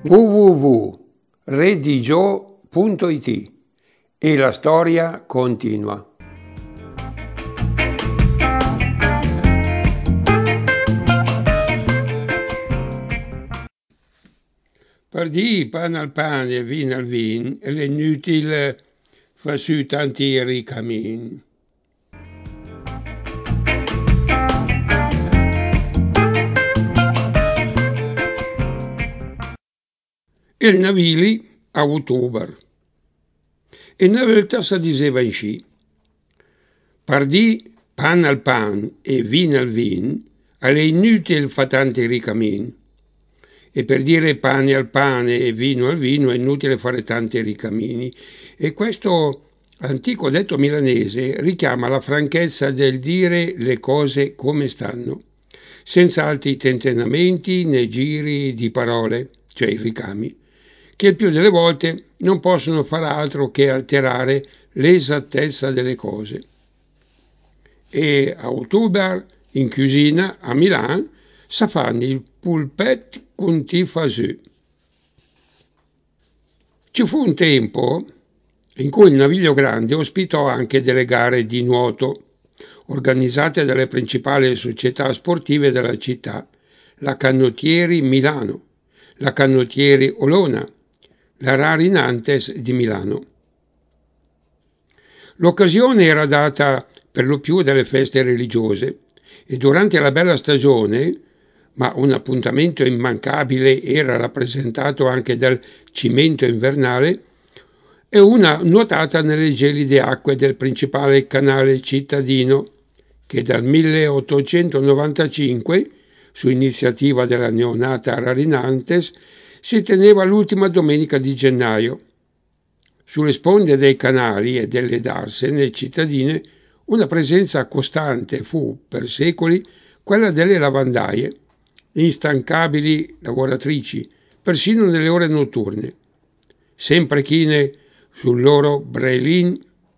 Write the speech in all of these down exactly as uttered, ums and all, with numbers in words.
w w w punto redigio punto it e la storia continua. Pardì, pan al pane e vin al vin, è l'inutile fa su tanti ricamin. Il navili a ottobre. E una volta si diceva in sci. Pardì, pan al pan e vin al vin, è inutile fa tanti ricamin. E per dire pane al pane e vino al vino è inutile fare tanti ricamini. E questo antico detto milanese richiama la franchezza del dire le cose come stanno, senza altri tentennamenti né giri di parole, cioè i ricami, che il più delle volte non possono far altro che alterare l'esattezza delle cose. E a ottobre, in cucina, a Milano, si fanno il polpette con tifasù. Ci fu un tempo in cui il Naviglio Grande ospitò anche delle gare di nuoto, organizzate dalle principali società sportive della città, la Canottieri Milano, la Canottieri Olona, la Rari Nantes di Milano. L'occasione era data per lo più dalle feste religiose e durante la bella stagione, ma un appuntamento immancabile era rappresentato anche dal cimento invernale, e una nuotata nelle gelide acque del principale canale cittadino, che dal milleottocentonovantacinque, su iniziativa della neonata Rari Nantes, si teneva l'ultima domenica di gennaio. Sulle sponde dei canali e delle darsene cittadine una presenza costante fu per secoli quella delle lavandaie, instancabili lavoratrici, persino nelle ore notturne, sempre chine sul loro brelin,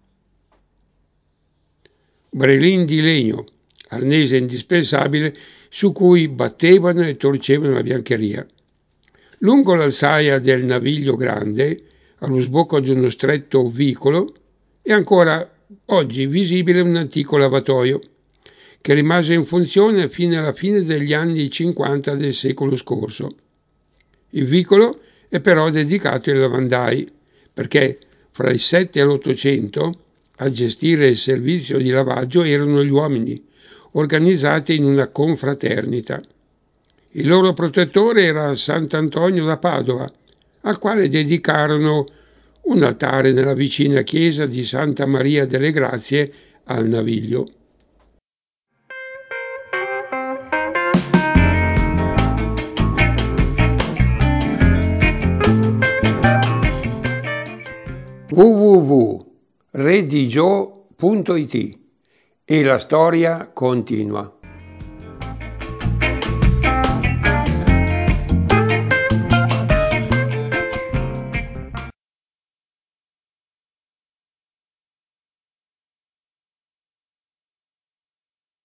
brelin di legno, arnese indispensabile su cui battevano e torcevano la biancheria. Lungo l'alzaia del Naviglio Grande, allo sbocco di uno stretto vicolo, è ancora oggi visibile un antico lavatoio, che rimase in funzione fino alla fine degli anni cinquanta del secolo scorso. Il vicolo è però dedicato ai lavandai, perché fra il sette e l'Ottocento a gestire il servizio di lavaggio erano gli uomini, organizzati in una confraternita. Il loro protettore era Sant'Antonio da Padova, al quale dedicarono un altare nella vicina chiesa di Santa Maria delle Grazie al Naviglio. w w w punto redigio punto it e la storia continua.